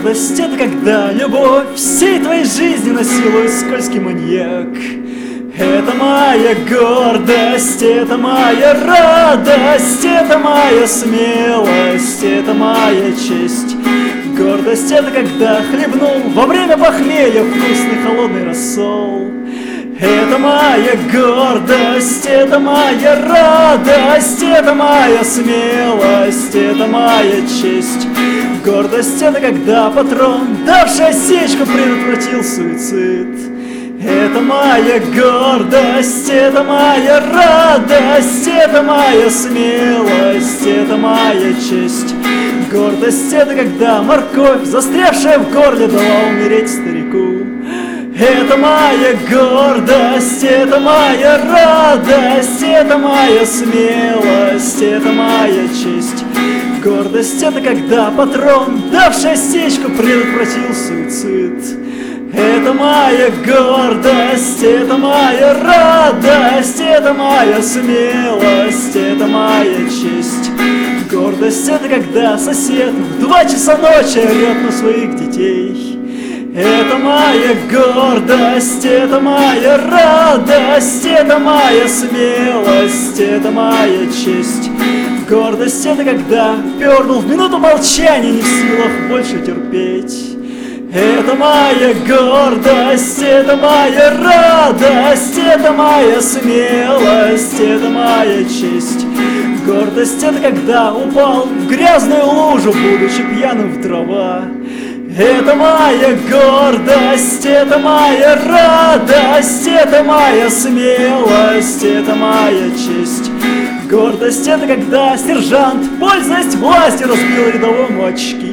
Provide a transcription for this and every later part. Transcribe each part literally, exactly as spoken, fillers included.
Гордость — это когда любовь всей твоей жизни насилует скользкий маньяк. Это моя гордость, это моя радость, это моя смелость, это моя честь. Гордость — это когда хлебнул во время похмелья вкусный холодный рассол. Это моя гордость, это моя радость, это моя смелость, это моя честь. Гордость — это когда патрон, давший осечку, предотвратил суицид. Это моя гордость, это моя радость, это моя смелость, это моя честь. Гордость — это когда морковь, застрявшая в горле, дала умереть старику. Это моя гордость, это моя радость, это моя смелость, это моя честь. Гордость — это когда патрон, давший осечку, предотвратил суицид. Это моя гордость, это моя радость, это моя смелость, это моя честь. Гордость — это когда сосед в два часа ночи орет на своих детей. Это моя гордость, это моя радость, это моя смелость, это моя честь. Гордость — это когда пернул в минуту молчания, не в силах больше терпеть. Это моя гордость, это моя радость, это моя смелость, это моя честь. Гордость — это когда упал в грязную лужу, будучи пьяным в дрова. Это моя гордость, это моя радость, это моя смелость, это моя честь. Гордость — это когда сержант, пользуясь властью, разбил рядовому очки.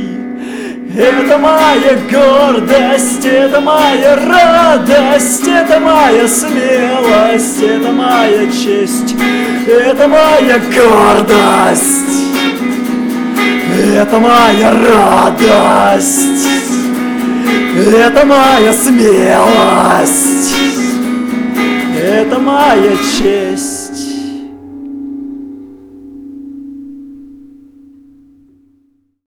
Это моя гордость, это моя радость, это моя смелость, это моя честь. Это моя гордость, это моя радость, это моя смелость, это моя честь.